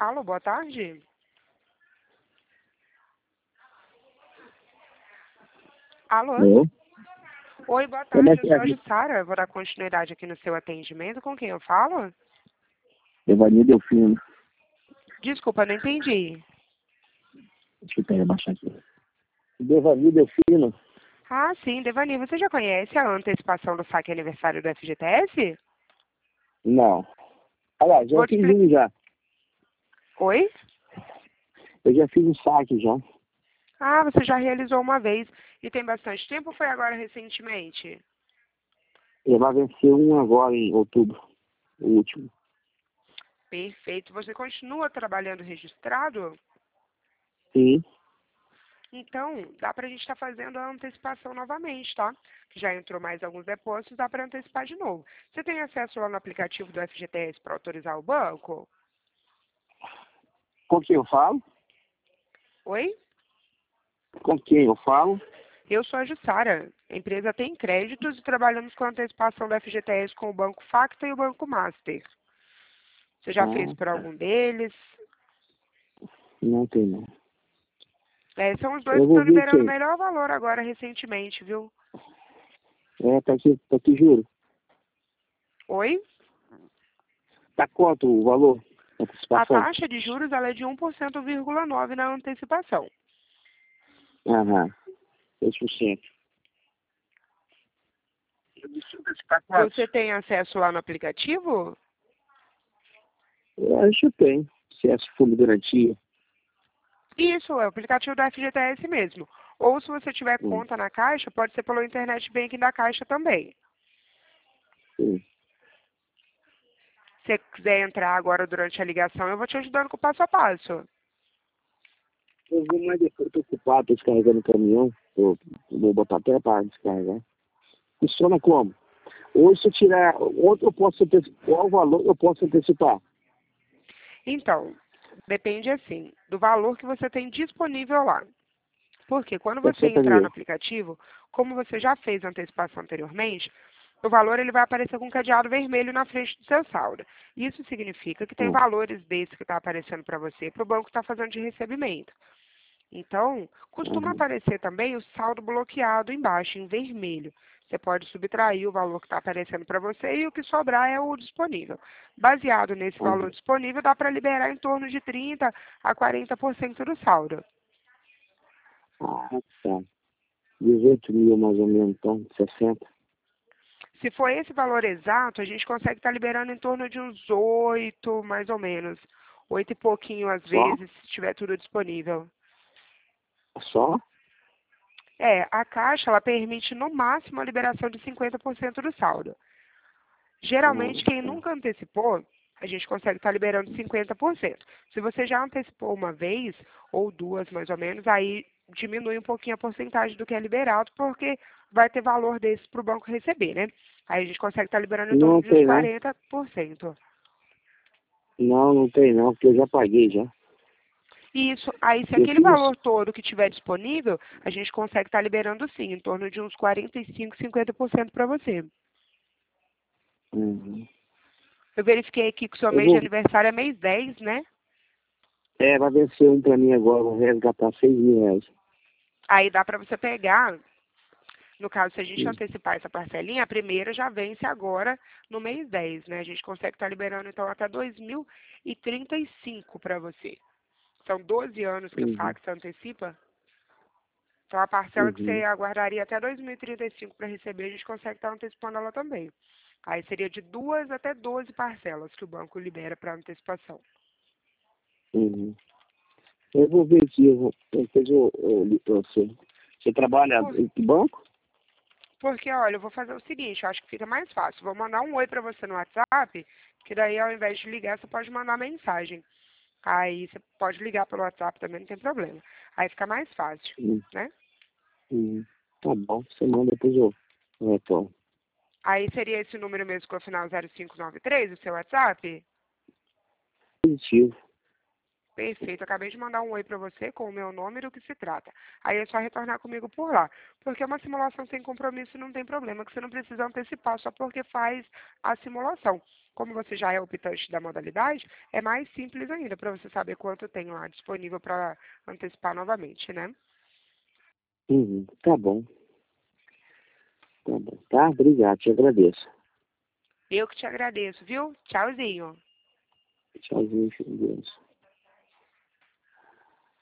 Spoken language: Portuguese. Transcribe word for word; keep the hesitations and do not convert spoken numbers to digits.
Alô, boa tarde. Alô? Alô? Oi, boa Como é tarde. Eu que é? sou a Jussara. Vou dar continuidade aqui no seu atendimento. Com quem eu falo? Devani Delfino. Desculpa, não entendi. Deixa eu pegar baixar aqui. Devani Delfino? Ah, sim, Devani. Você já conhece a antecipação do saque aniversário do F G T S? Não. Aliás, já Vou te fiz explicar. um já. Oi? Eu já fiz um saque já. Ah, você já realizou uma vez. E tem bastante tempo ou foi agora recentemente? Ele vai vencer um agora em outubro. O último. Perfeito. Você continua trabalhando registrado? Sim. Então, dá para a gente estar fazendo a antecipação novamente, tá? Que já entrou mais alguns depósitos, dá para antecipar de novo. Você tem acesso lá no aplicativo do F G T S para autorizar o banco? Com quem eu falo? Oi? Com quem eu falo? Eu sou a Jussara. A empresa tem créditos e trabalhamos com a antecipação do F G T S com o Banco Facta e o Banco Master. Você já fez Ah, por algum deles? não tem não. É, são os dois Eu que vou estão ver liberando o quem. melhor valor agora recentemente, viu? É, tá aqui, tá aqui, juro. Oi? Tá quanto o valor da A antecipação? taxa de juros ela é de um por cento vírgula nove na antecipação. Aham. seis por cento. Eu disse antecipar quanto? Você tem acesso lá no aplicativo? Eu acho que tem. Se é fundo de garantia. Isso, é o aplicativo da F G T S mesmo. Ou se você tiver Hum, conta na Caixa, pode ser pelo Internet Banking da Caixa também. sim. Se você quiser entrar agora durante a ligação, eu vou te ajudando com o passo a passo. Eu vou mais depois, eu tô ocupado, tô descarregando o caminhão, eu vou botar até para descarregar. Funciona como? Hoje se eu tirar, ontem eu posso antecipar, qual valor eu posso antecipar? Então, depende assim, do valor que você tem disponível lá. Porque quando você sessenta entrar no mil. aplicativo, como você já fez a antecipação anteriormente, o valor ele vai aparecer com um cadeado vermelho na frente do seu saldo. Isso significa que tem Hum, valores desses que está aparecendo para você para o banco estar fazendo de recebimento. Então, costuma uhum, aparecer também o saldo bloqueado embaixo, em vermelho. Você pode subtrair o valor que está aparecendo para você e o que sobrar é o disponível. Baseado nesse valor uhum. disponível, dá para liberar em torno de trinta a quarenta por cento do saldo. Ah, tá. dezoito mil mais ou menos, então, sessenta. Se for esse valor exato, a gente consegue estar liberando em torno de uns oito, mais ou menos. Oito e pouquinho às Só? vezes, se tiver tudo disponível. Só? É, a Caixa, ela permite no máximo a liberação de cinquenta por cento do saldo. Geralmente, Ah, quem tá. nunca antecipou, a gente consegue estar liberando cinquenta por cento. Se você já antecipou uma vez, ou duas mais ou menos, aí diminui um pouquinho a porcentagem do que é liberado, porque vai ter valor desse para o banco receber, né? Aí a gente consegue estar liberando em torno Não de uns tem não. quarenta por cento. Não, não tem não, porque eu já paguei já. Isso, aí se Eu aquele fiz isso. valor todo que tiver disponível, a gente consegue estar liberando sim, em torno de uns quarenta e cinco, cinquenta por cento para você. Uhum. Eu verifiquei aqui que o seu Eu mês de vou. aniversário é mês dez, né? É, vai vencer um pra mim agora, vou resgatar seis mil reais. Aí dá para você pegar, no caso, se a gente Hum. antecipar essa parcelinha, a primeira já vence agora no mês dez, né? A gente consegue estar liberando então até dois mil e trinta e cinco para você. São doze anos que o Uhum. Fax antecipa. Então a parcela que você Uhum. aguardaria até dois mil e trinta e cinco para receber, a gente consegue estar antecipando ela também. Aí seria de duas até doze parcelas que o banco libera para antecipação. Uhum. Eu vou ver aqui, eu vou. Depois eu, eu, eu, você. Você trabalha Por- em que banco? Porque, olha, eu vou fazer o seguinte, eu acho que fica mais fácil. Vou mandar um oi para você no WhatsApp, que daí ao invés de ligar, você pode mandar mensagem. Aí você pode ligar pelo WhatsApp também, não tem problema. Aí fica mais fácil, Hum. né? Hum. Tá bom, você manda, depois eu eu retorno. Aí seria esse número mesmo com o final zero cinco nove três, o seu WhatsApp? Positivo. Perfeito, acabei de mandar um oi para você com o meu nome e do que se trata. Aí é só retornar comigo por lá. Porque uma simulação sem compromisso não tem problema, que você não precisa antecipar só porque faz a simulação. Como você já é optante da modalidade, é mais simples ainda para você saber quanto tem lá disponível para antecipar novamente, né? Uhum, tá bom, tá bom. Tá, obrigado, te agradeço. Eu que te agradeço, viu? Tchauzinho. Tchauzinho, filho de Deus.